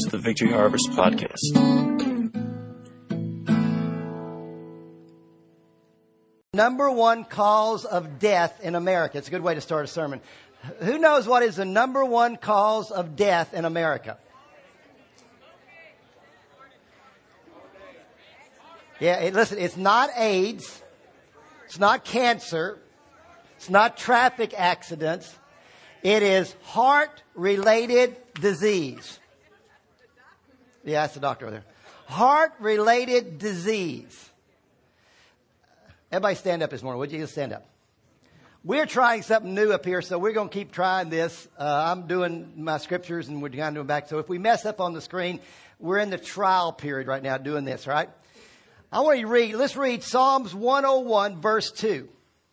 to the Victory Harvest podcast. Number one cause of death in America. It's a good way to start a sermon. Who knows what is the number one cause of death in America? Yeah, listen, it's not AIDS. It's not cancer. It's not traffic accidents. It is heart-related disease. Yeah, that's the doctor over there. Heart-related disease. Everybody stand up this morning. Would you just stand up? We're trying something new up here, so we're going to keep trying this. I'm doing my scriptures, and we're kind of doing back. So if we mess up on the screen, we're in the trial period right now doing this, right? I want you to read. Let's read Psalms 101, verse 2.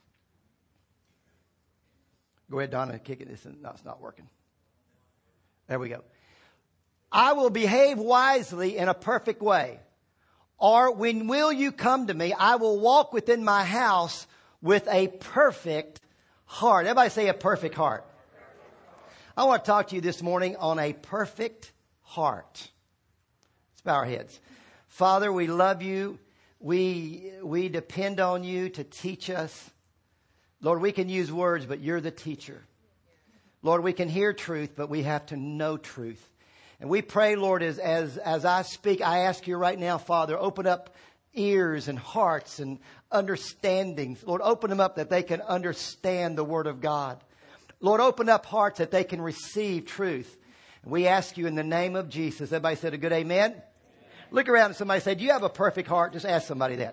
Go ahead, Donna, kick it. No, it's not working. There we go. I will behave wisely in a perfect way. Or when will you come to me? I will walk within my house with a perfect heart. Everybody say a perfect heart. I want to talk to you this morning on a perfect heart. Let's bow our heads. Father, we love you. We depend on you to teach us. Lord, we can use words, but you're the teacher. Lord, we can hear truth, but we have to know truth. And we pray, Lord, as I speak, I ask you right now, Father, open up ears and hearts and understandings. Lord, open them up that they can understand the Word of God. Lord, open up hearts that they can receive truth. And we ask you in the name of Jesus. Everybody said a good amen? Amen. Look around and somebody say, do you have a perfect heart? Just ask somebody that.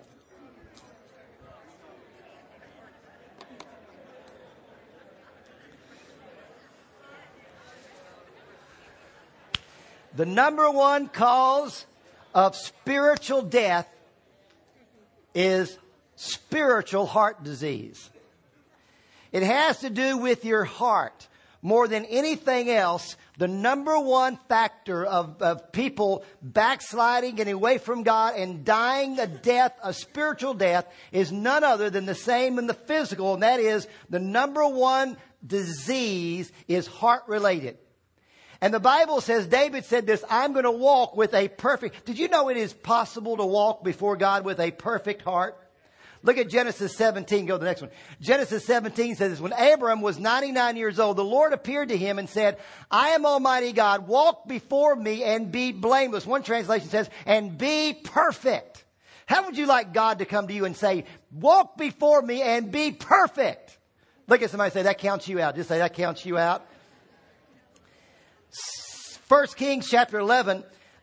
The number one cause of spiritual death is spiritual heart disease. It has to do with your heart. More than anything else, the number one factor of people backsliding, getting away from God, and dying a death, a spiritual death, is none other than the same in the physical, and that is the number one disease is heart-related. And the Bible says, David said this, I'm going to walk with a perfect... Did you know it is possible to walk before God with a perfect heart? Look at Genesis 17. Go to the next one. Genesis 17 says this, when Abram was 99 years old, the Lord appeared to him and said, I am Almighty God, walk before me and be blameless. One translation says, and be perfect. How would you like God to come to you and say, walk before me and be perfect? Look at somebody and say, that counts you out. Just say, that counts you out. 1 Kings chapter 11,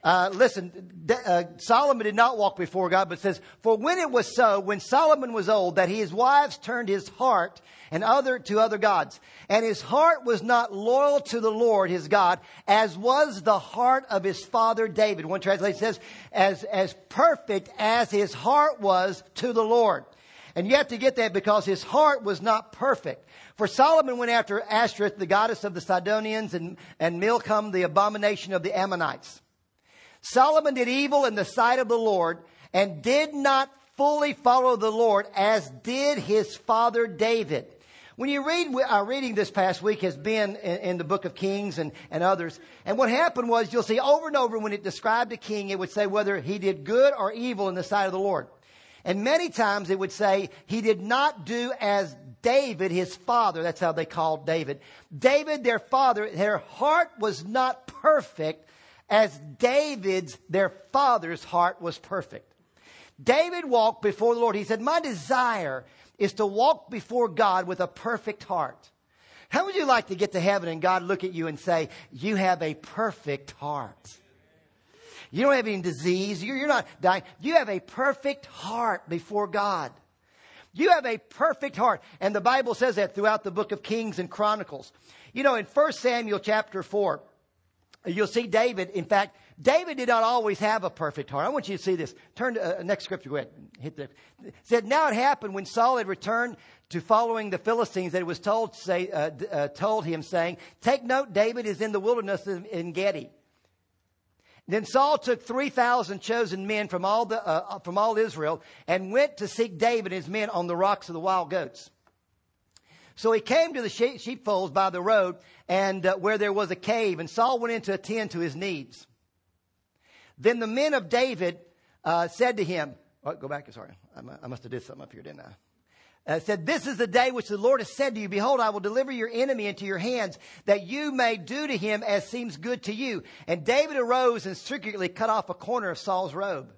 Solomon did not walk before God, but says, for when it was so, when Solomon was old, that his wives turned his heart to other gods. And his heart was not loyal to the Lord his God, as was the heart of his father David. One translation says, as perfect as his heart was to the Lord. And you have to get that because his heart was not perfect. For Solomon went after Ashtoreth, the goddess of the Sidonians, and Milcom, the abomination of the Ammonites. Solomon did evil in the sight of the Lord and did not fully follow the Lord as did his father David. When you read, our reading this past week has been in the book of Kings and others. And what happened was you'll see over and over when it described a king, it would say whether he did good or evil in the sight of the Lord. And many times it would say he did not do as David, his father. That's how they called David. David, their father, their heart was not perfect as David's, their father's heart was perfect. David walked before the Lord. He said, my desire is to walk before God with a perfect heart. How would you like to get to heaven and God look at you and say, you have a perfect heart? You don't have any disease. You're not dying. You have a perfect heart before God. You have a perfect heart. And the Bible says that throughout the book of Kings and Chronicles. You know, in 1 Samuel chapter 4, you'll see David. In fact, David did not always have a perfect heart. I want you to see this. Turn to next scripture. Go ahead. Hit the. It said, now it happened when Saul had returned to following the Philistines that it was told him, saying, take note, David is in the wilderness in Engedi. Then Saul took 3,000 chosen men from all Israel and went to seek David and his men on the rocks of the wild goats. So he came to the sheepfolds by the road and where there was a cave, and Saul went in to attend to his needs. Then the men of David said to him, go back, sorry, I must have did something up here, didn't I? Said, this is the day which the Lord has said to you, behold, I will deliver your enemy into your hands, that you may do to him as seems good to you. And David arose and secretly cut off a corner of Saul's robe.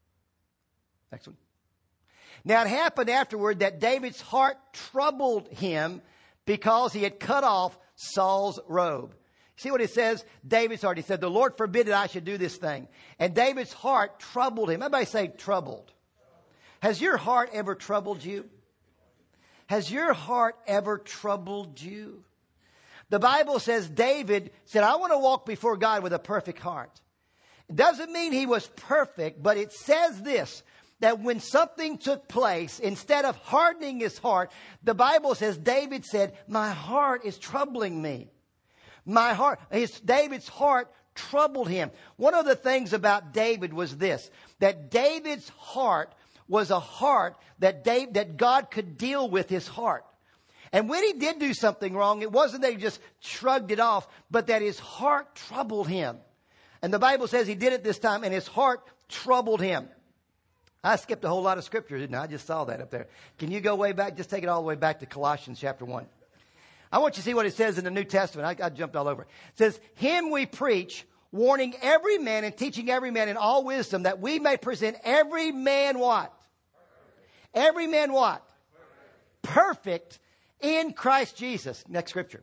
Next one. Now it happened afterward that David's heart troubled him because he had cut off Saul's robe. See what it says? David's heart. He said, the Lord forbid that I should do this thing. And David's heart troubled him. Everybody say troubled. Has your heart ever troubled you? Has your heart ever troubled you? The Bible says David said, I want to walk before God with a perfect heart. It doesn't mean he was perfect, but it says this, that when something took place, instead of hardening his heart, the Bible says David said, my heart is troubling me. My heart, David's heart troubled him. One of the things about David was this, that David's heart was a heart that God could deal with his heart. And when he did do something wrong, it wasn't that he just shrugged it off, but that his heart troubled him. And the Bible says he did it this time and his heart troubled him. I skipped a whole lot of scripture, didn't I? I just saw that up there. Can you go way back? Just take it all the way back to Colossians chapter 1. I want you to see what it says in the New Testament. I jumped all over. It says, him we preach, warning every man and teaching every man in all wisdom, that we may present every man what? Every man what? Perfect in Christ Jesus. Next scripture.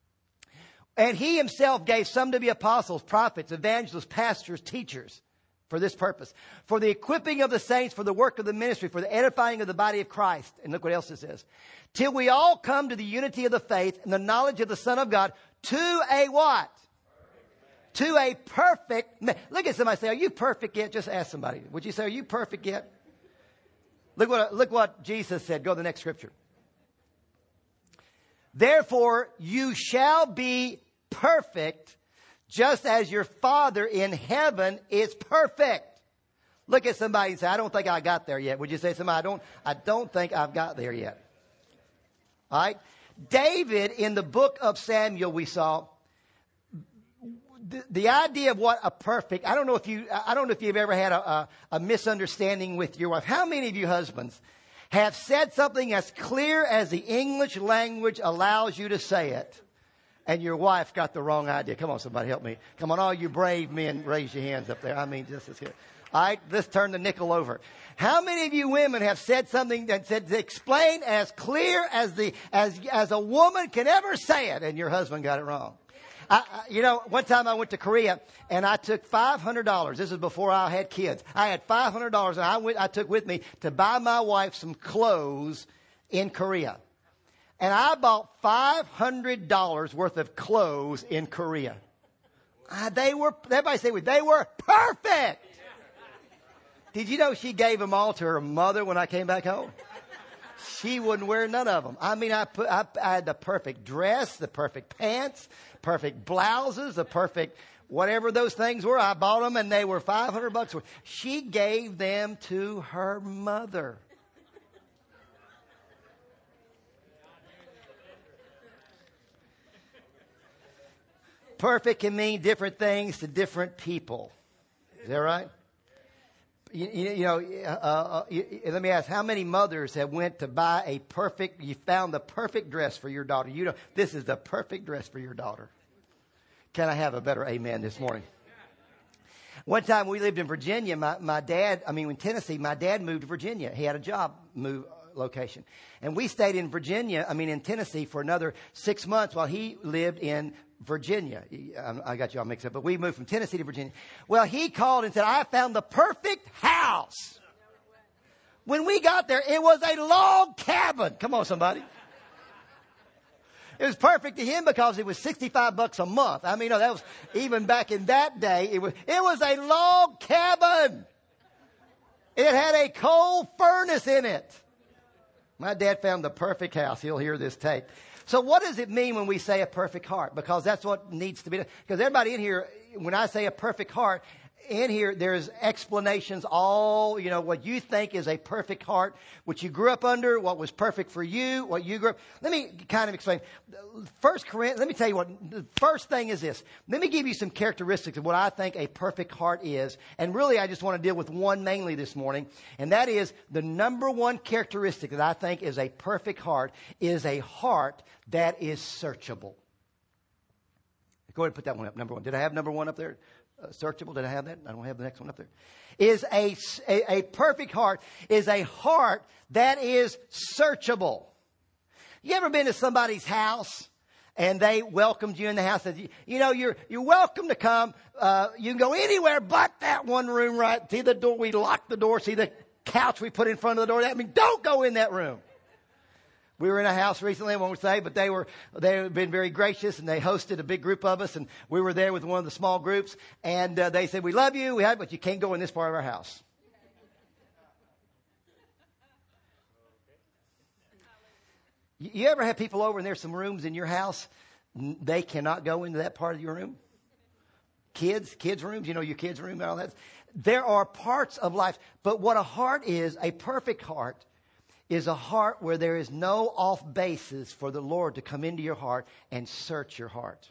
And he himself gave some to be apostles, prophets, evangelists, pastors, teachers, for this purpose, for the equipping of the saints, for the work of the ministry, for the edifying of the body of Christ. And look what else it says. Till we all come to the unity of the faith and the knowledge of the Son of God, to a what? To a perfect man. Look at somebody say, are you perfect yet? Just ask somebody. Would you say, are you perfect yet? Look what Jesus said. Go to the next scripture. Therefore, you shall be perfect, just as your Father in heaven is perfect. Look at somebody and say, I don't think I got there yet. Would you say somebody, I don't think I've got there yet. All right. David, in the book of Samuel, we saw the idea of what a perfect, I don't know if you've ever had a misunderstanding with your wife. How many of you husbands have said something as clear as the English language allows you to say it, and your wife got the wrong idea? Come on, somebody help me. Come on, all you brave men, raise your hands up there. I mean, just as good. All right, let's turn the nickel over. How many of you women have said something that said explain as clear as a woman can ever say it, and your husband got it wrong? One time I went to Korea and I took $500. This is before I had kids. I had $500 and I took with me to buy my wife some clothes in Korea. And I bought $500 worth of clothes in Korea. Everybody say they were perfect. Did you know she gave them all to her mother when I came back home? She wouldn't wear none of them. I mean, I had the perfect dress, the perfect pants, perfect blouses, the perfect whatever those things were. I bought them and they were $500 worth. She gave them to her mother. Perfect can mean different things to different people. Is that right? Let me ask, how many mothers have went to buy you found the perfect dress for your daughter? This is the perfect dress for your daughter. Can I have a better amen this morning? One time we lived in Virginia, in Tennessee, my dad moved to Virginia. He had a job location. And we stayed in Tennessee for another 6 months while he lived in Virginia. I got you all mixed up, but we moved from Tennessee to Virginia. Well, he called and said, I found the perfect house. When we got there, it was a log cabin. Come on, somebody. It was perfect to him because it was $65 a month. That was even back in that day. It was a log cabin. It had a coal furnace in it. My dad found the perfect house. He'll hear this tape. So what does it mean when we say a perfect heart? Because that's what needs to be done. Because everybody in here, when I say a perfect heart, in here, there's explanations, all, what you think is a perfect heart, what you grew up under, what was perfect for you, what you grew up. Let me kind of explain. Let me tell you what, the first thing is this. Let me give you some characteristics of what I think a perfect heart is. And really, I just want to deal with one mainly this morning. And that is the number one characteristic that I think is a perfect heart is a heart that is searchable. Go ahead and put that one up, number one. Did I have number one up there? Searchable. Did I have that? I don't have the next one up there. Is a perfect heart is a heart that is searchable. You ever been to somebody's house and they welcomed you in the house? And you're welcome to come. You can go anywhere but that one room, right? See the door? We locked the door. See the couch we put in front of the door? Don't go in that room. We were in a house recently, I won't say, but they've been very gracious, and they hosted a big group of us, and we were there with one of the small groups, and they said, "We love you, but you can't go in this part of our house." You ever have people over and there's some rooms in your house, they cannot go into that part of your room? Kids' rooms, your kids' room and all that. There are parts of life, but what a heart is, a perfect heart, is a heart where there is no off basis for the Lord to come into your heart and search your heart.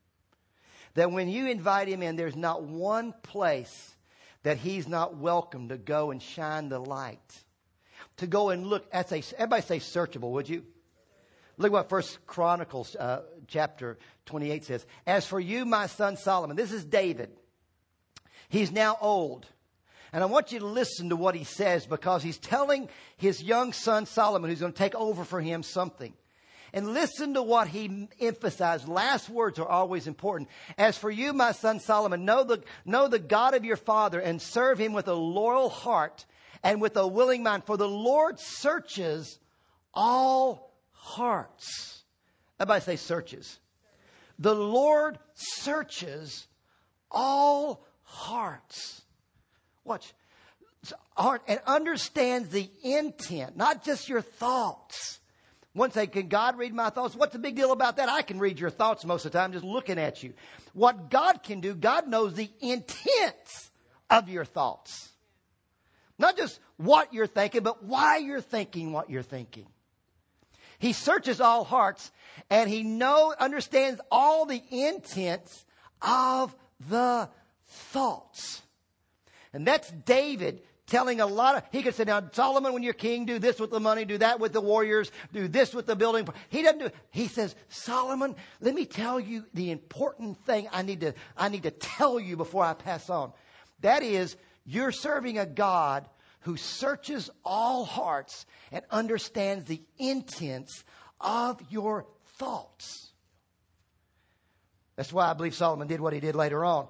That when you invite Him in, there's not one place that He's not welcome to go and shine the light. To go and look. Everybody say searchable, would you? Look what 1 Chronicles chapter 28 says. "As for you, my son Solomon," this is David. He's now old. And I want you to listen to what he says, because he's telling his young son Solomon, who's going to take over for him, something. And listen to what he emphasized. Last words are always important. "As for you, my son Solomon, know the God of your father and serve Him with a loyal heart and with a willing mind. For the Lord searches all hearts." Everybody say searches. The Lord searches all hearts. Watch. Heart, and understands the intent, not just your thoughts. One say, "Can God read my thoughts?" What's the big deal about that? I can read your thoughts most of the time just looking at you. What God can do, God knows the intents of your thoughts. Not just what you're thinking, but why you're thinking what you're thinking. He searches all hearts, and He understands all the intents of the thoughts. And that's David telling he could say, "Now, Solomon, when you're king, do this with the money, do that with the warriors, do this with the building." He doesn't do it. He says, "Solomon, let me tell you the important thing I need to tell you before I pass on. That is, you're serving a God who searches all hearts and understands the intents of your thoughts." That's why I believe Solomon did what he did later on.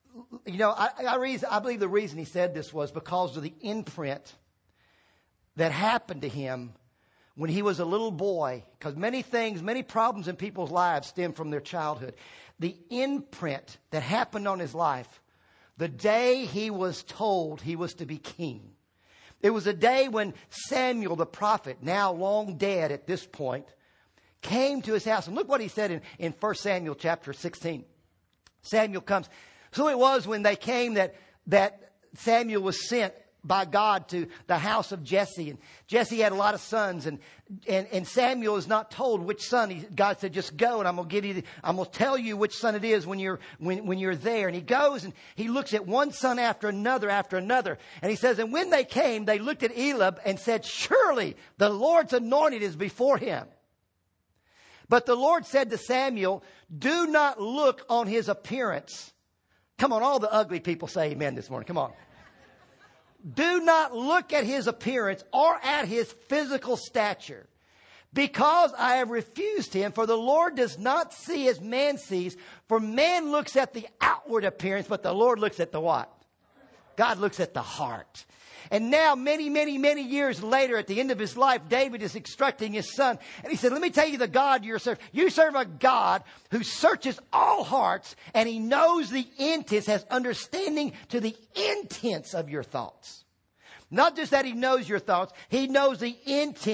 I believe the reason he said this was because of the imprint that happened to him when he was a little boy. Because many problems in people's lives stem from their childhood. The imprint that happened on his life the day he was told he was to be king. It was a day when Samuel the prophet, now long dead at this point, came to his house. And look what he said in 1 Samuel chapter 16. Samuel comes. So it was when they came that Samuel was sent by God to the house of Jesse. And Jesse had a lot of sons. And Samuel is not told which son. God said, "Just go, and I'm going to tell you which son it is when you're there." And he goes and he looks at one son after another. And he says, "And when they came, they looked at Eliab and said, 'Surely the Lord's anointed is before him.' But the Lord said to Samuel, 'Do not look on his appearance.'" Come on, all the ugly people say amen this morning. Come on. "Do not look at his appearance or at his physical stature, because I have refused him. For the Lord does not see as man sees. For man looks at the outward appearance, but the Lord looks at the what? God looks at the heart." And now, many, many, many years later, at the end of his life, David is instructing his son. And he said, "Let me tell you the God you serve. You serve a God who searches all hearts, and He knows the intents, has understanding to the intents of your thoughts." Not just that He knows your thoughts, He knows the intent.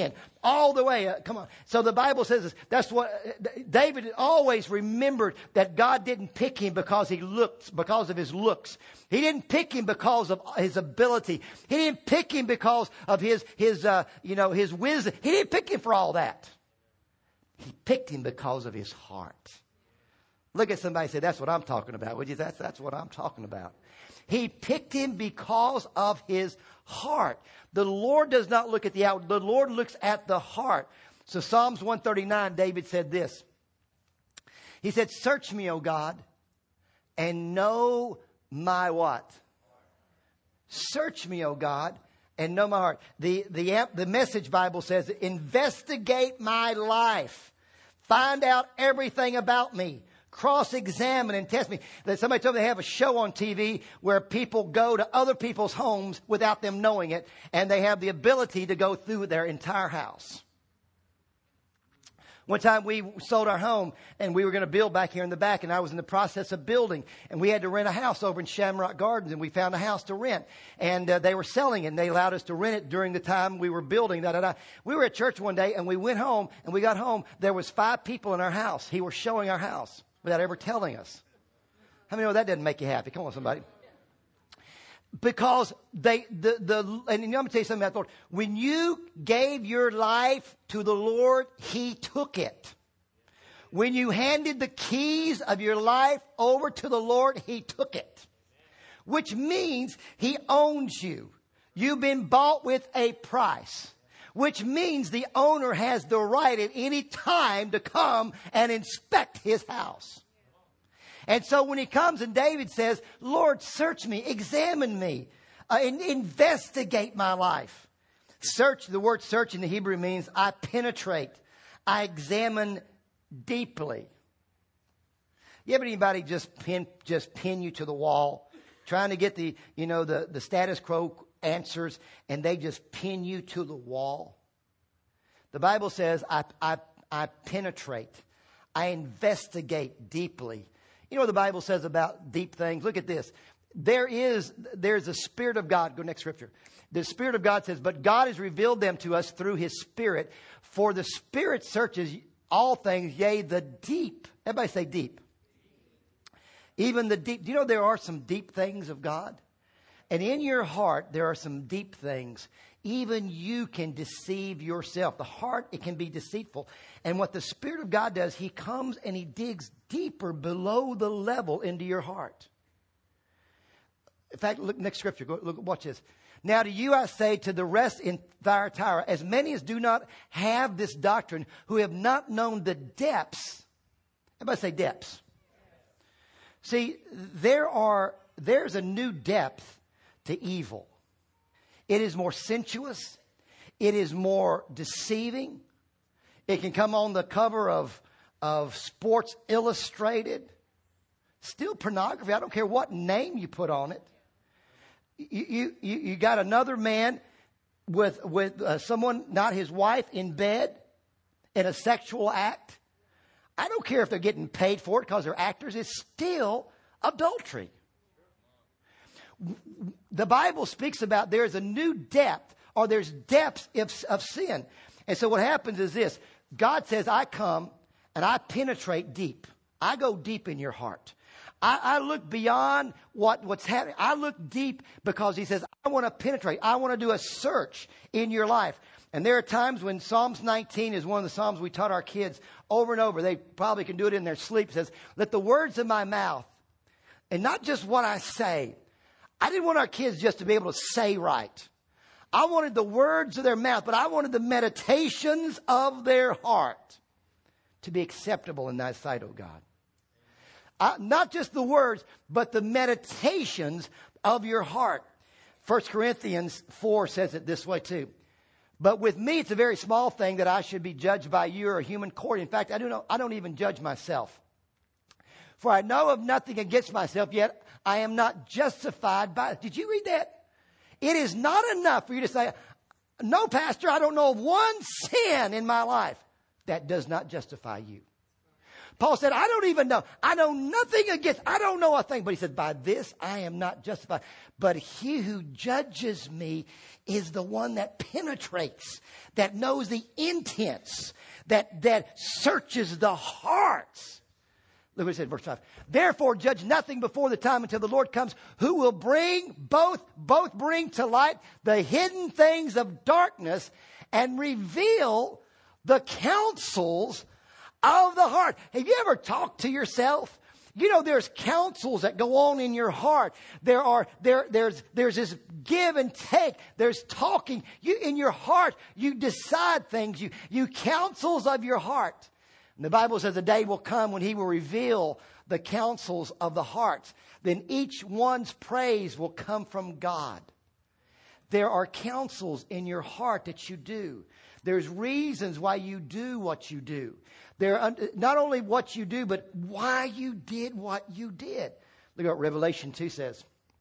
all the way. Come on. So the Bible says this. That's what David always remembered, that God didn't pick him because because of his looks. He didn't pick him because of his ability. He didn't pick him because of his wisdom. He didn't pick him for all that. He picked him because of his heart. Look at somebody and say, that's what I'm talking about. Would you? That's what I'm talking about. He picked him because of his heart. The Lord does not look at the outward. The Lord looks at the heart. So Psalms 139, David said this. He said, search me, O God, and know my what? Search me, O God, and know my heart. The Message Bible says, investigate my life. Find out everything about me. Cross-examine and test me. Somebody told me they have a show on TV where people go to other people's homes without them knowing it, and they have the ability to go through their entire house. One time we sold our home, and we were going to build back here in the back, and I was in the process of building, and we had to rent a house over in Shamrock Gardens, and we found a house to rent, and they were selling it, and they allowed us to rent it during the time we were building. We were at church one day, and we went home, and we got home. There was 5 people in our house. He was showing our house without ever telling us. How many know that doesn't make you happy? Come on, somebody. Because and I'm going to tell you something about the Lord. When you gave your life to the Lord, He took it. When you handed the keys of your life over to the Lord, He took it. Which means He owns you. You've been bought with a price. Which means the owner has the right at any time to come and inspect his house. And so when he comes and David says, Lord, search me, examine me, investigate my life. The word search in the Hebrew means I penetrate, I examine deeply. You ever anybody just pin you to the wall, trying to get the status quo answers, and they just pin you to the wall? The Bible says, I penetrate. I investigate deeply. You know what the Bible says about deep things? Look at this. There's a Spirit of God. Go next scripture. The Spirit of God says, but God has revealed them to us through His Spirit. For the Spirit searches all things, yea, the deep. Everybody say deep. Even the deep. Do you know there are some deep things of God? And in your heart, there are some deep things. Even you can deceive yourself. The heart, it can be deceitful. And what the Spirit of God does, He comes and He digs deeper below the level into your heart. In fact, look, next scripture. Watch this. Now to you I say, to the rest in Thyatira, as many as do not have this doctrine, who have not known the depths. Everybody say depths. See, there's a new depth to evil. It is more sensuous. It is more deceiving. It can come on the cover of Sports Illustrated. Still pornography. I don't care what name you put on it. You got another man with someone, not his wife, in bed in a sexual act. I don't care if they're getting paid for it because they're actors. It's still adultery. The Bible speaks about there's a new depth, or there's depths of sin. And so what happens is this. God says, I come and I penetrate deep. I go deep in your heart. I look beyond what's happening. I look deep because He says, I want to penetrate. I want to do a search in your life. And there are times when Psalms 19 is one of the Psalms we taught our kids over and over. They probably can do it in their sleep. It says, let the words of my mouth, and not just what I say. I didn't want our kids just to be able to say right. I wanted the words of their mouth, but I wanted the meditations of their heart to be acceptable in Thy sight, O God. Not just the words, but the meditations of your heart. 1 Corinthians 4 says it this way too. But with me, it's a very small thing that I should be judged by you or a human court. In fact, I don't even judge myself. For I know of nothing against myself, yet I am not justified by it. Did you read that? It is not enough for you to say, no, Pastor, I don't know of one sin in my life. That does not justify you. Paul said, I don't even know. I know nothing against, I don't know a thing. But he said, by this I am not justified. But he who judges me is the one that penetrates, that knows the intents, that searches the hearts. Look what it said, verse 5. Therefore judge nothing before the time until the Lord comes, who will bring both bring to light the hidden things of darkness and reveal the counsels of the heart. Have you ever talked to yourself? You know, there's counsels that go on in your heart. There's this give and take. There's talking. In your heart, you decide things. You counsels of your heart. And the Bible says the day will come when he will reveal the counsels of the heart. Then each one's praise will come from God. There are counsels in your heart that you do. There's reasons why you do what you do. There, not only what you do, but why you did what you did. Look at what Revelation 2 says.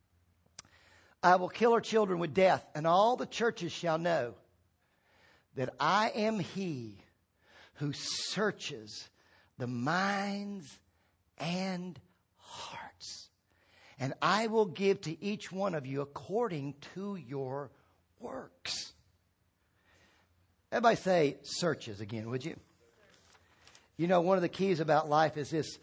I will kill her children with death, and all the churches shall know that I am he who searches the minds and hearts. And I will give to each one of you according to your works. Everybody say searches again, would you? You know, one of the keys about life is this.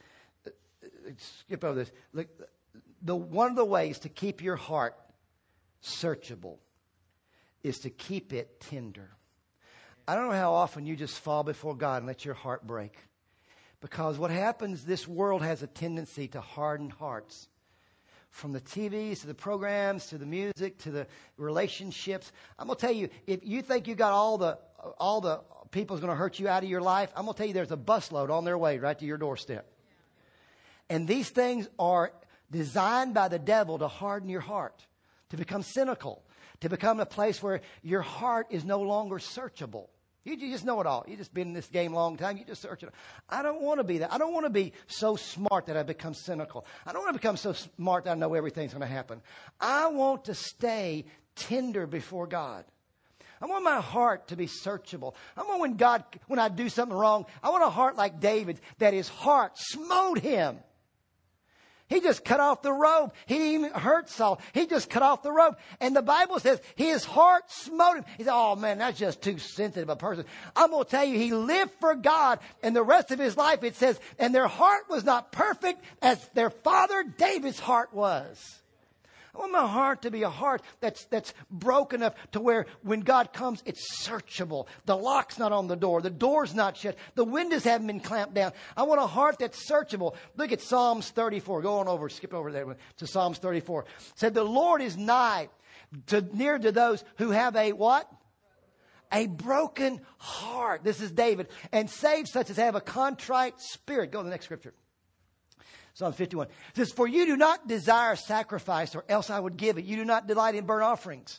Skip over this. Look, one of the ways to keep your heart searchable is to keep it tender. I don't know how often you just fall before God and let your heart break. Because what happens, this world has a tendency to harden hearts. From the TVs to the programs to the music to the relationships. I'm going to tell you, if you think you got all the people's going to hurt you out of your life, I'm going to tell you there's a busload on their way right to your doorstep. And these things are designed by the devil to harden your heart, to become cynical, to become a place where your heart is no longer searchable. You just know it all. You've just been in this game a long time. You just search it. I don't want to be that. I don't want to be so smart that I become cynical. I don't want to become so smart that I know everything's going to happen. I want to stay tender before God. I want my heart to be searchable. I want when I do something wrong, I want a heart like David, that his heart smote him. He just cut off the robe. He didn't even hurt Saul. He just cut off the robe. And the Bible says his heart smote him. He said, oh man, that's just too sensitive a person. I'm going to tell you, he lived for God. And the rest of his life, it says, and their heart was not perfect as their father David's heart was. I want my heart to be a heart that's broken enough to where when God comes, it's searchable. The lock's not on the door. The door's not shut. The windows haven't been clamped down. I want a heart that's searchable. Look at Psalms 34. Go on over, skip over there to Psalms 34. It said, the Lord is near to those who have a what? A broken heart. This is David. And save such as have a contrite spirit. Go to the next scripture. Psalm 51. It says, for you do not desire sacrifice, or else I would give it. You do not delight in burnt offerings.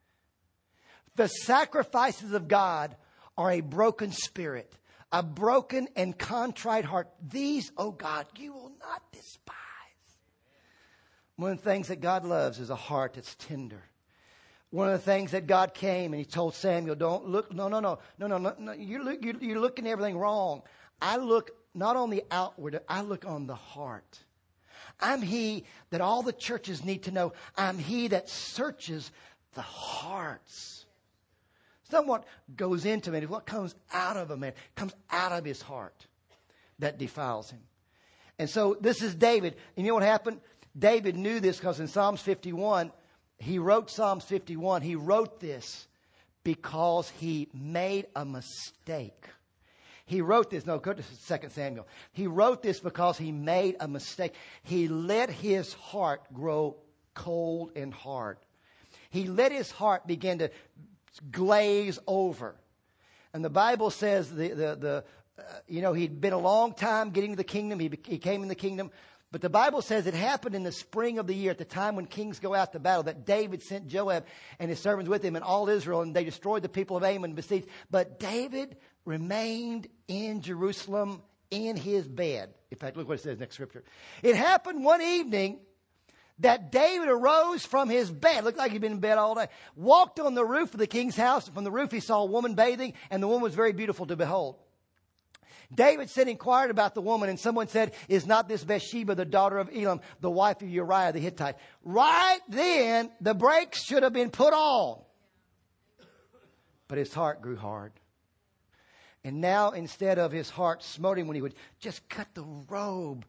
The sacrifices of God are a broken spirit, a broken and contrite heart. These, oh God, you will not despise. One of the things that God loves is a heart that's tender. One of the things that God came and he told Samuel, don't look, no. You're looking at everything wrong. I look not on the outward, I look on the heart. I'm he that all the churches need to know. I'm he that searches the hearts. It's not what goes into man. It's what comes out of a man. It comes out of his heart that defiles him. And so this is David. And you know what happened? David knew this because in Psalms 51, he wrote Psalms 51. He wrote this because he made a mistake. He wrote this. No, go to 2 Samuel. He wrote this because he made a mistake. He let his heart grow cold and hard. He let his heart begin to glaze over. And the Bible says he'd been a long time getting to the kingdom. He came in the kingdom. But the Bible says it happened in the spring of the year, at the time when kings go out to battle, that David sent Joab and his servants with him and all Israel, and they destroyed the people of Ammon and besieged. But David remained in Jerusalem in his bed. In fact, look what it says next scripture. It happened one evening that David arose from his bed. Looked like he'd been in bed all day. Walked on the roof of the king's house. From the roof he saw a woman bathing, and the woman was very beautiful to behold. David said, inquired about the woman, and someone said, is not this Bathsheba, the daughter of Elam, the wife of Uriah the Hittite? Right then, the brakes should have been put on. But his heart grew hard. And now, instead of his heart smote him when he would just cut the robe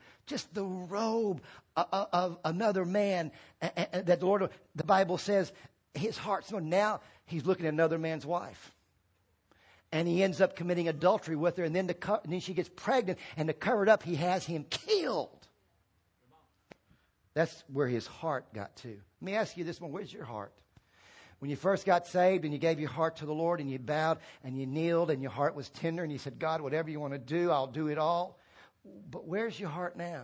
of another man, that the Lord, the Bible says, his heart smote. Now he's looking at another man's wife. And he ends up committing adultery with her. And then she gets pregnant. And to cover it up, he has him killed. That's where his heart got to. Let me ask you this one. Where's your heart? When you first got saved and you gave your heart to the Lord and you bowed and you kneeled and your heart was tender and you said, God, whatever you want to do, I'll do it all. But where's your heart now?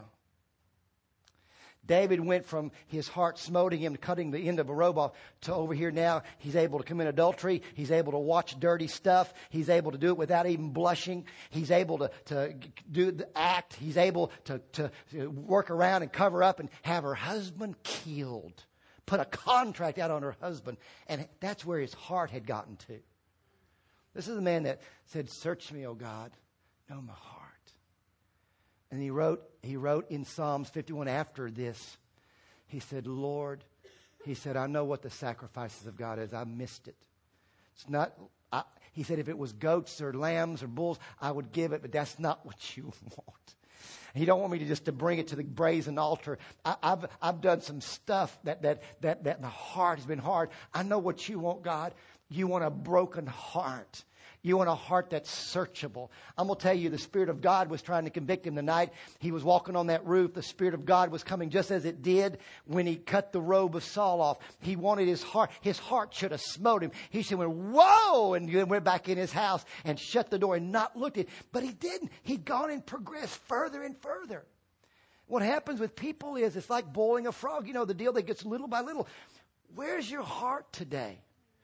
David went from his heart smoting him, cutting the end of a robe off, to over here now he's able to commit adultery. He's able to watch dirty stuff. He's able to do it without even blushing. He's able to do the act. He's able to work around and cover up and have her husband killed. Put a contract out on her husband. And that's where his heart had gotten to. This is the man that said, search me, O God, know my heart. And he wrote in Psalms 51 after this, he said, Lord, he said, I know what the sacrifices of God is. I missed it. It's not, he said, if it was goats or lambs or bulls, I would give it, but that's not what you want. And you don't want me to bring it to the brazen altar. I've done some stuff that my heart has been hard. I know what you want, God. You want a broken heart. You want a heart that's searchable. I'm going to tell you, the Spirit of God was trying to convict him the night he was walking on that roof. The Spirit of God was coming just as it did when he cut the robe of Saul off. He wanted his heart. His heart should have smote him. He should have went, whoa, and then went back in his house and shut the door and not looked at it. But he didn't. He'd gone and progressed further and further. What happens with people is it's like boiling a frog. You know, the deal that gets little by little. Where's your heart today?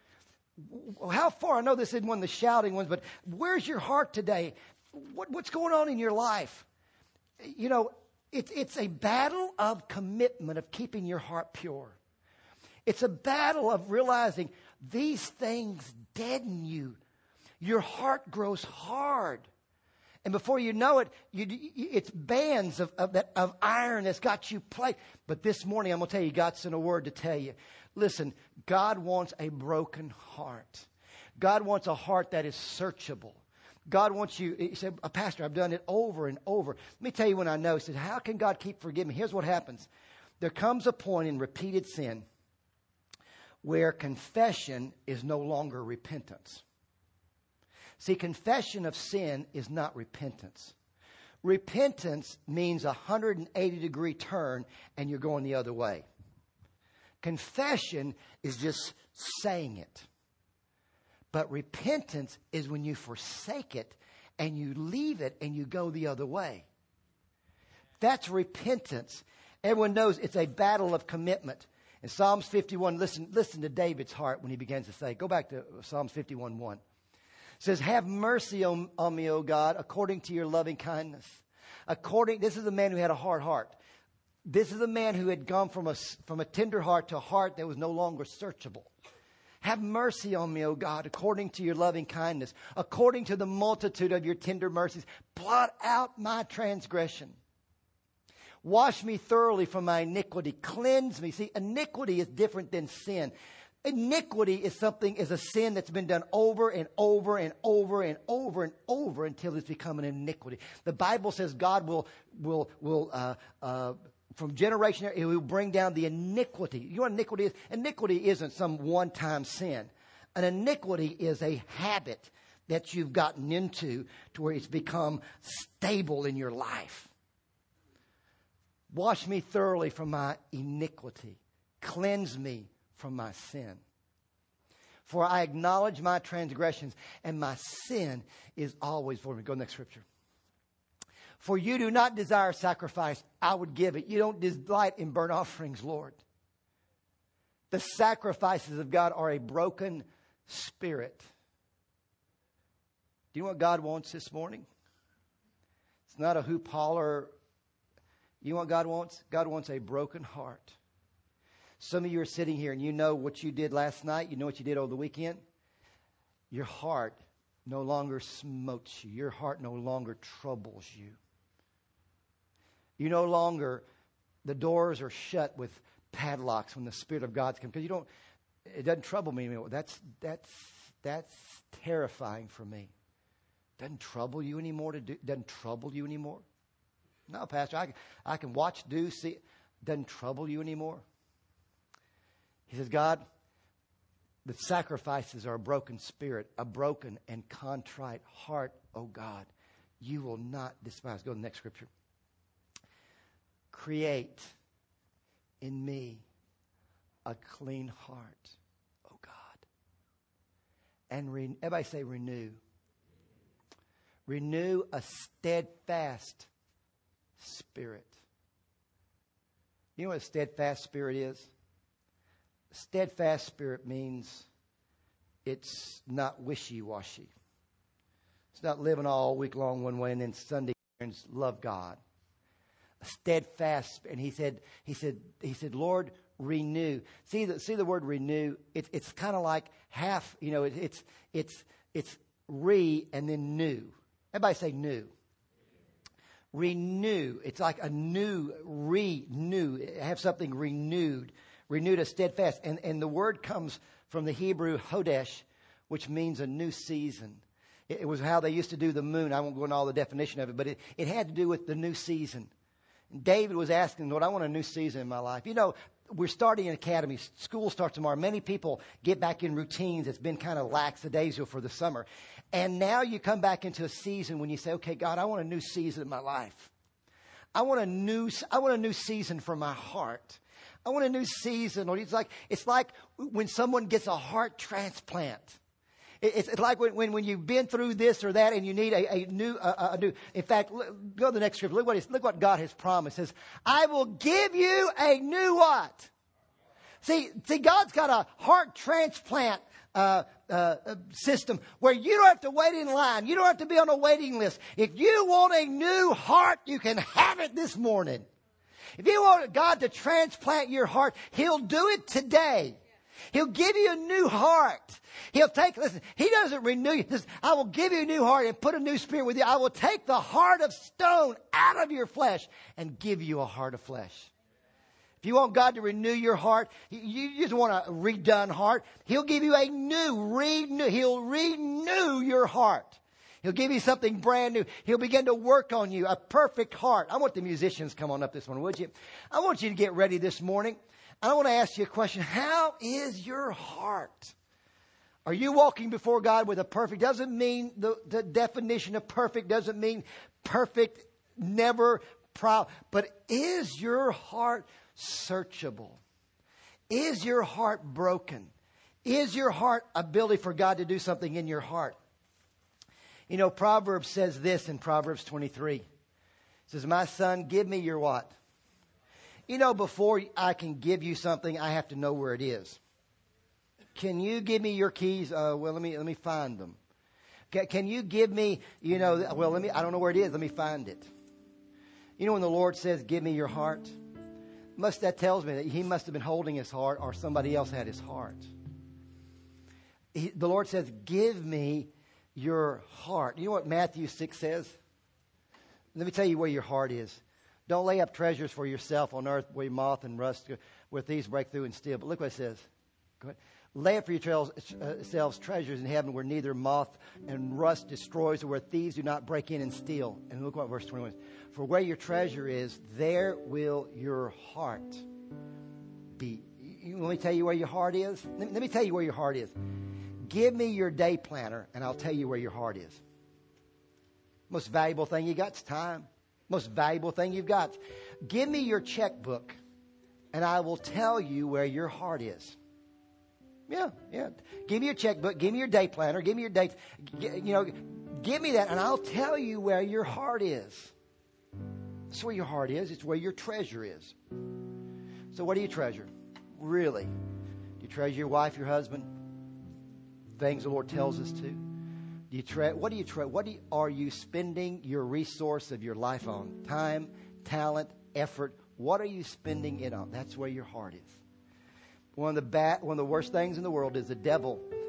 How far? I know this isn't one of the shouting ones, but where's your heart today? What's going on in your life? You know, it's a battle of commitment, of keeping your heart pure. It's a battle of realizing these things deaden you. Your heart grows hard. And before you know it, it's bands of iron that's got you plagued. But this morning, I'm going to tell you, God sent a word to tell you. Listen, God wants a broken heart. God wants a heart that is searchable. God wants you. He said, Pastor, I've done it over and over. Let me tell you when I know. He said, how can God keep forgiving me? Here's what happens. There comes a point in repeated sin where confession is no longer repentance. See, confession of sin is not repentance. Repentance means a 180-degree turn and you're going the other way. Confession is just saying it. But repentance is when you forsake it and you leave it and you go the other way. That's repentance. Everyone knows it's a battle of commitment. In Psalms 51, listen to David's heart when he begins to say, go back to Psalms 51:1. It says, have mercy on me, O God, according to your loving kindness. This is a man who had a hard heart. This is a man who had gone from a tender heart to a heart that was no longer searchable. Have mercy on me, O God, according to your loving kindness, according to the multitude of your tender mercies. Blot out my transgression. Wash me thoroughly from my iniquity. Cleanse me. See, iniquity is different than sin. Iniquity is a sin that's been done over and over and over and over and over until it's become an iniquity. The Bible says God will from generation, it will bring down the iniquity. You know what iniquity is? Iniquity isn't some one-time sin. An iniquity is a habit that you've gotten into to where it's become stable in your life. Wash me thoroughly from my iniquity. Cleanse me from my sin. For I acknowledge my transgressions, and my sin is always for me. Go to the next scripture. For you do not desire sacrifice, I would give it. You don't delight in burnt offerings, Lord. The sacrifices of God are a broken spirit. Do you know what God wants this morning? It's not a hoop holler. You know what God wants? God wants a broken heart. Some of you are sitting here and you know what you did last night. You know what you did over the weekend. Your heart no longer smotes you. Your heart no longer troubles you. You no longer, the doors are shut with padlocks when the Spirit of God's come. Because it doesn't trouble me anymore. That's terrifying for me. Doesn't trouble you anymore doesn't trouble you anymore? No, Pastor, I can watch, see. Doesn't trouble you anymore? He says, God, the sacrifices are a broken spirit, a broken and contrite heart, oh God. You will not despise. Go to the next scripture. Create in me a clean heart, oh God. And everybody say renew. Renew a steadfast spirit. You know what a steadfast spirit is? A steadfast spirit means it's not wishy-washy. It's not living all week long one way and then Sunday and love God. A steadfast, and he said, Lord, renew. See the word renew. It's kind of like half. It's re and then new. Everybody say new. Renew. It's like a new, renew. Have something renewed. Renewed a steadfast. And the word comes from the Hebrew hodesh, which means a new season. It was how they used to do the moon. I won't go into all the definition of it, but it had to do with the new season. David was asking, Lord, I want a new season in my life. We're starting an academy. School starts tomorrow. Many people get back in routines. It's been kind of lackadaisical for the summer. And now you come back into a season when you say, okay, God, I want a new season in my life. I want a new season for my heart. I want a new season. Or it's like when someone gets a heart transplant. It's like when you've been through this or that and you need a new. In fact, go to the next scripture. Look what God has promised. It says, I will give you a new what? See, God's got a heart transplant system where you don't have to wait in line. You don't have to be on a waiting list. If you want a new heart, you can have it this morning. If you want God to transplant your heart, He'll do it today. He'll give you a new heart. He doesn't renew you. He says, I will give you a new heart and put a new spirit with you. I will take the heart of stone out of your flesh and give you a heart of flesh. If you want God to renew your heart, you just want a redone heart, He'll give you He'll renew your heart. He'll give you something brand new. He'll begin to work on you, a perfect heart. I want the musicians to come on up this morning, would you? I want you to get ready this morning. I want to ask you a question. How is your heart? Are you walking before God with a perfect? Doesn't mean the definition of perfect doesn't mean perfect, never proud. But is your heart searchable? Is your heart broken? Is your heart ability for God to do something in your heart? Proverbs says this in Proverbs 23. It says, my son, give me your what? Before I can give you something, I have to know where it is. Can you give me your keys? Let me find them. Can you give me, I don't know where it is. Let me find it. When the Lord says, give me your heart, that tells me that He must have been holding His heart or somebody else had His heart. The Lord says, give me your heart. You know what Matthew 6 says? Let me tell you where your heart is. Don't lay up treasures for yourself on earth where moth and rust, where thieves break through and steal. But look what it says. Go ahead. Lay up for yourselves treasures in heaven where neither moth and rust destroys or where thieves do not break in and steal. And look what verse 21 is. For where your treasure is, there will your heart be. Let me tell you where your heart is. Let me tell you where your heart is. Give me your day planner and I'll tell you where your heart is. Most valuable thing you got is time. Most valuable thing you've got. Give me your checkbook and I will tell you where your heart is. Yeah. Give me your checkbook. Give me your day planner. Give me your dates. Give me that and I'll tell you where your heart is. That's where your heart is. It's where your treasure is. So what do you treasure? Really? Do you treasure your wife, your husband? Things the Lord tells us to. What are you spending your resource of your life on? Time, talent, effort. What are you spending it on? That's where your heart is. One of the worst things in the world is the devil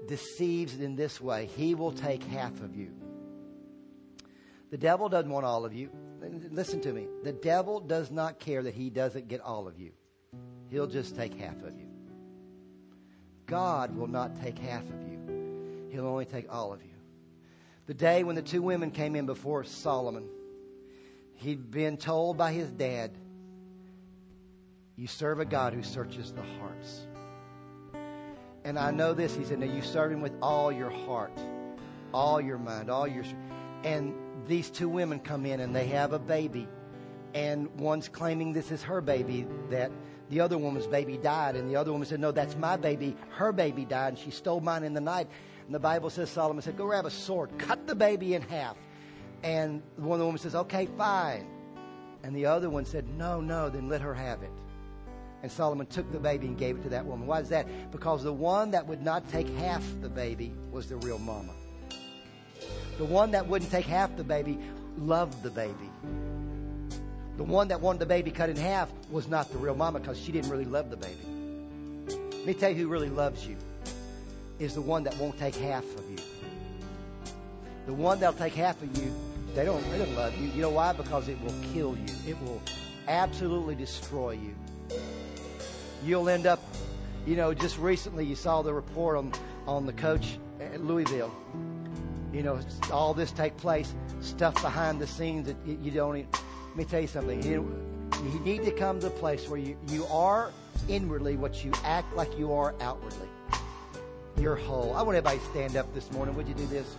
deceives in this way, he will take half of you. The devil doesn't want all of you. Listen to me. The devil does not care that he doesn't get all of you. He'll just take half of you. God will not take half of you. He'll only take all of you. The day when the two women came in before Solomon, he'd been told by his dad, you serve a God who searches the hearts. And I know this. He said, now you serve him with all your heart, all your mind, all your... And these two women come in and they have a baby. And one's claiming this is her baby, that the other woman's baby died. And the other woman said, no, that's my baby. Her baby died and she stole mine in the night. And the Bible says, Solomon said, go grab a sword, cut the baby in half. And one of the women says, okay, fine. And the other one said, no, then let her have it. And Solomon took the baby and gave it to that woman. Why is that? Because the one that would not take half the baby was the real mama. The one that wouldn't take half the baby loved the baby. The one that wanted the baby cut in half was not the real mama because she didn't really love the baby. Let me tell you who really loves you is the one that won't take half of you. The one that'll take half of you, they don't love you. You know why? Because it will kill you. It will absolutely destroy you. You'll end up, just recently you saw the report on the coach at Louisville. All this take place, stuff behind the scenes that you don't even... Let me tell you something. You need to come to a place where you are inwardly what you act like you are outwardly. You're whole. I want everybody to stand up this morning. Would you do this?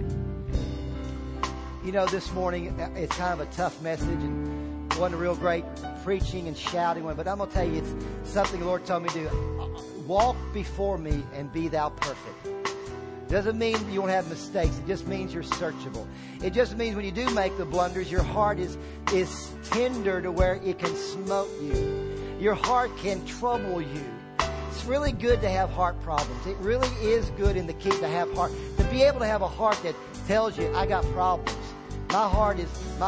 This morning, it's kind of a tough message and wasn't a real great preaching and shouting one, but I'm going to tell you, it's something the Lord told me to do. Walk before me and be thou perfect. Doesn't mean you won't have mistakes. It just means you're searchable. It just means when you do make the blunders, your heart is tender to where it can smote you. Your heart can trouble you. It's really good to have heart problems. It really is good in the key to have heart. To be able to have a heart that tells you, I got problems. My heart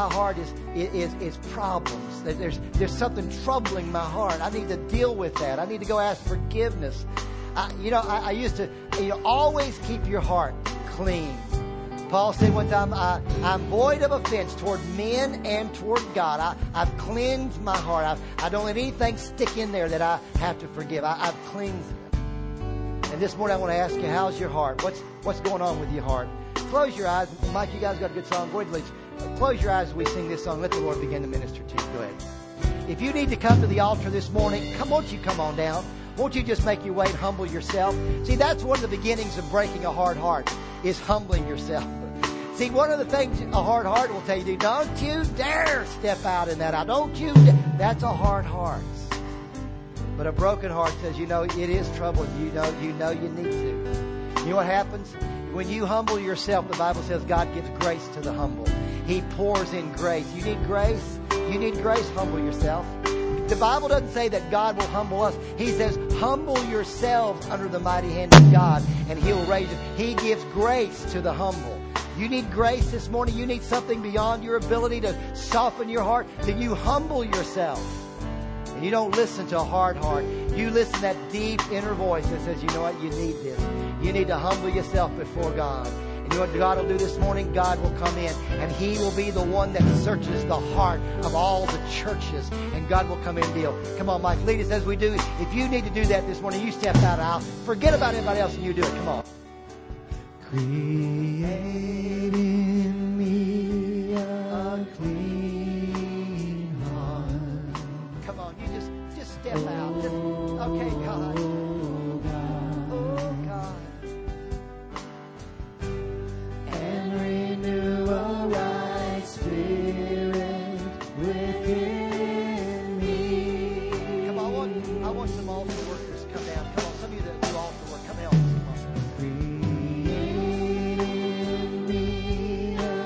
is problems. There's something troubling my heart. I need to deal with that. I need to go ask forgiveness. I used to, always keep your heart clean. Paul said one time, I'm void of offense toward men and toward God. I've cleansed my heart. I don't let anything stick in there that I have to forgive. I've cleansed it. And this morning I want to ask you, how's your heart? What's going on with your heart? Close your eyes. Mike, you guys got a good song. Go ahead, please. Close your eyes as we sing this song. Let the Lord begin to minister to you. Go ahead. If you need to come to the altar this morning, won't you come on down? Won't you just make your way and humble yourself? See, that's one of the beginnings of breaking a hard heart, is humbling yourself. See, one of the things a hard heart will tell you to do, don't you dare step out in that. That's a hard heart. But a broken heart says, it is trouble. You know you need to. You know what happens? When you humble yourself, the Bible says God gives grace to the humble. He pours in grace. You need grace? You need grace, humble yourself. The Bible doesn't say that God will humble us. He says, humble yourselves under the mighty hand of God, and He'll raise you. He gives grace to the humble. You need grace this morning. You need something beyond your ability to soften your heart. Then you humble yourself. And you don't listen to a hard heart. You listen to that deep inner voice that says, you know what? You need this. You need to humble yourself before God. And you know what God will do this morning? God will come in and He will be the one that searches the heart of all the churches. And God will come in and deal. Come on, Mike, lead us as we do. If you need to do that this morning, you step out of the aisle. Forget about anybody else and you do it. Come on. Create in me a clean heart. Come on, you just step out. Okay, God. Oh, God. And renew a right spirit within me. Come on, I want some altar workers to come down. Come on, some of you that do altar work, come help us. Create in me a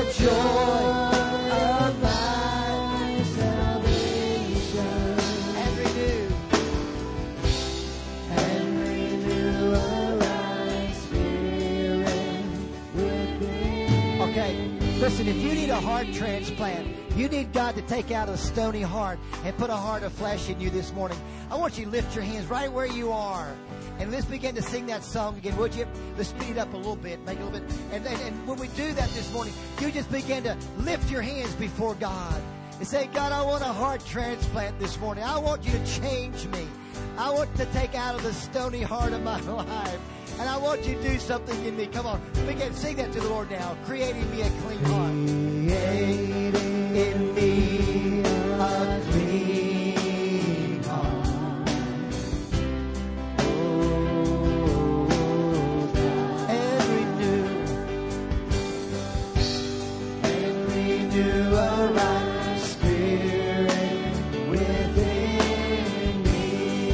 joy of thy salvation. And renew a right spirit within. Okay, listen, if you need a heart transplant, you need God to take out a stony heart and put a heart of flesh in you this morning. I want you to lift your hands right where you are. And let's begin to sing that song again, would you? Let's speed it up a little bit, make it a little bit. And when we do that this morning, you just begin to lift your hands before God and say, God, I want a heart transplant this morning. I want you to change me. I want to take out of the stony heart of my life. And I want you to do something in me. Come on, begin to sing that to the Lord now. Creating me a clean heart. Creating in me a clean heart. And renew a right spirit within me.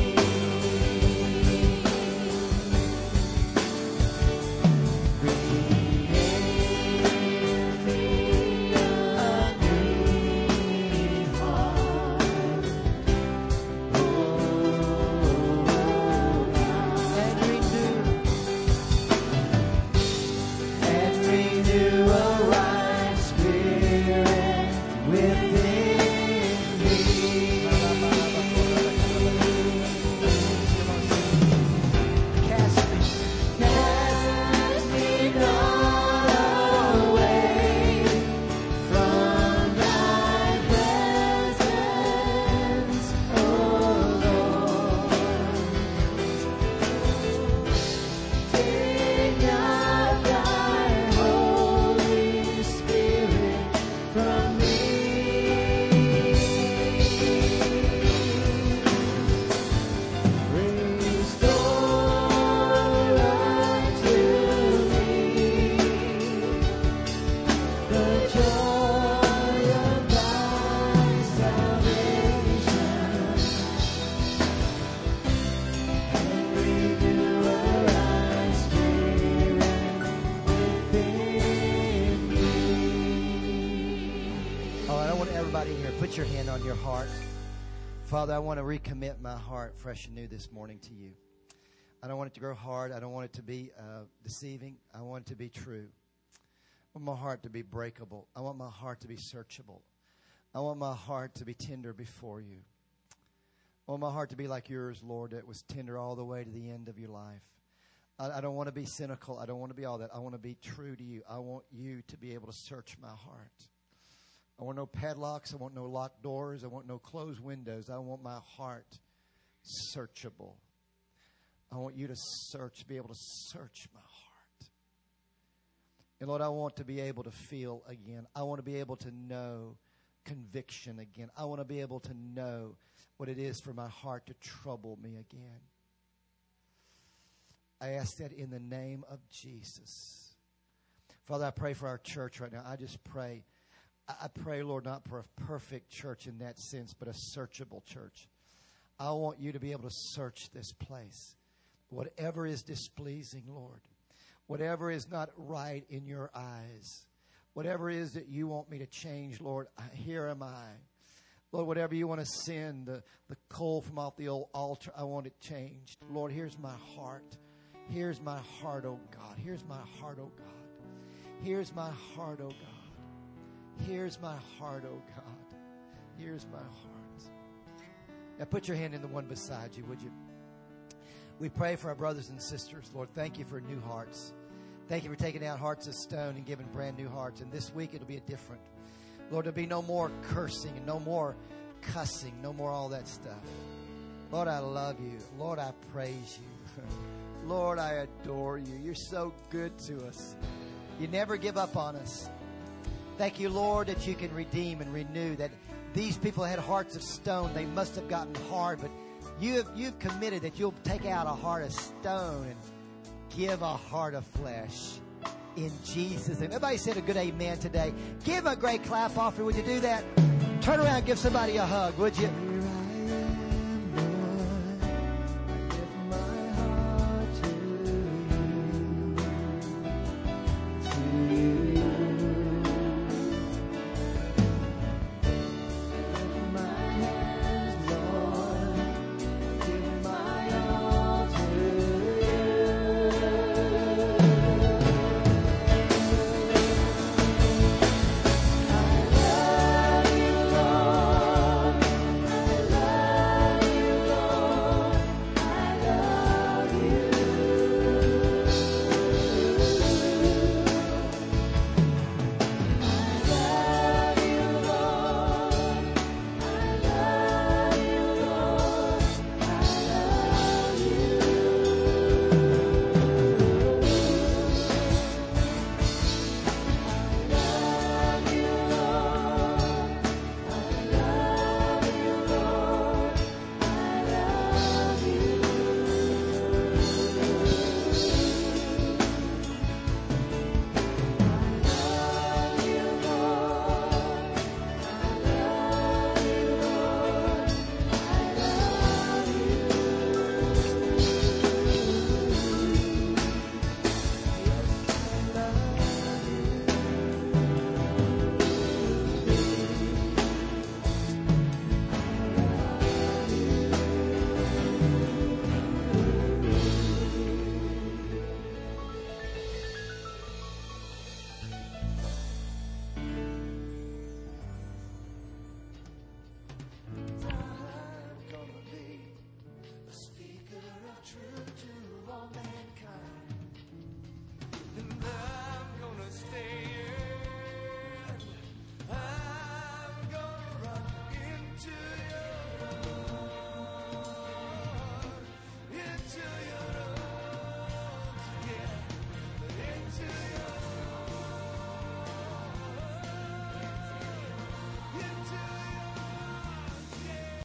Put your hand on your heart. Father, I want to recommit my heart fresh and new this morning to you. I don't want it to grow hard. I don't want it to be deceiving. I want it to be true. I want my heart to be breakable. I want my heart to be searchable. I want my heart to be tender before you. I want my heart to be like yours, Lord, that was tender all the way to the end of your life. I don't want to be cynical. I don't want to be all that. I want to be true to you. I want you to be able to search my heart. I want no padlocks. I want no locked doors. I want no closed windows. I want my heart searchable. I want you to be able to search my heart. And Lord, I want to be able to feel again. I want to be able to know conviction again. I want to be able to know what it is for my heart to trouble me again. I ask that in the name of Jesus. Father, I pray for our church right now. I just pray. I pray, Lord, not for a perfect church in that sense, but a searchable church. I want you to be able to search this place. Whatever is displeasing, Lord, whatever is not right in your eyes, whatever it is that you want me to change, Lord, here am I. Lord, whatever you want to send, the coal from off the old altar, I want it changed. Lord, here's my heart. Here's my heart, oh God. Here's my heart, oh God. Here's my heart, oh God. Here's my heart, oh God. Here's my heart. Now put your hand in the one beside you, would you? We pray for our brothers and sisters. Lord, thank you for new hearts. Thank you for taking out hearts of stone and giving brand new hearts. And this week it'll be different. Lord, there'll be no more cursing and no more cussing, no more all that stuff. Lord, I love you. Lord, I praise you. Lord, I adore you. You're so good to us. You never give up on us. Thank you, Lord, that you can redeem and renew, that these people had hearts of stone. They must have gotten hard, but you've committed that you'll take out a heart of stone and give a heart of flesh. In Jesus' name. Everybody said a good amen today. Give a great clap offering. Would you do that? Turn around and give somebody a hug, would you?